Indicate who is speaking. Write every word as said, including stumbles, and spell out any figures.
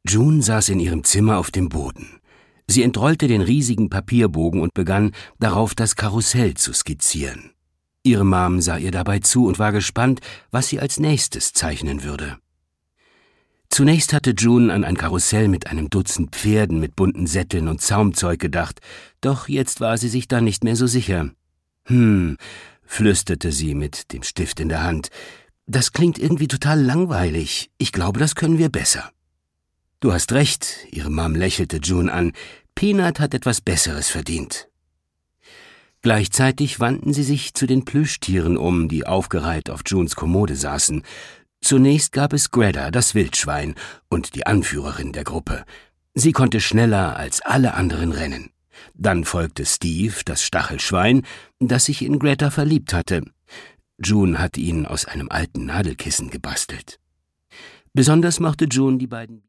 Speaker 1: June saß in ihrem Zimmer auf dem Boden. Sie entrollte den riesigen Papierbogen und begann, darauf das Karussell zu skizzieren. Ihre Mom sah ihr dabei zu und war gespannt, was sie als nächstes zeichnen würde. Zunächst hatte June an ein Karussell mit einem Dutzend Pferden mit bunten Sätteln und Zaumzeug gedacht, doch jetzt war sie sich da nicht mehr so sicher. »Hm«, flüsterte sie mit dem Stift in der Hand, »das klingt irgendwie total langweilig. Ich glaube, das können wir besser.« »Du hast recht«, ihre Mom lächelte June an, »Peanut hat etwas Besseres verdient.« Gleichzeitig wandten sie sich zu den Plüschtieren um, die aufgereiht auf Junes Kommode saßen. Zunächst gab es Greta, das Wildschwein, und die Anführerin der Gruppe. Sie konnte schneller als alle anderen rennen. Dann folgte Steve, das Stachelschwein, das sich in Greta verliebt hatte. June hatte ihn aus einem alten Nadelkissen gebastelt. Besonders mochte June die beiden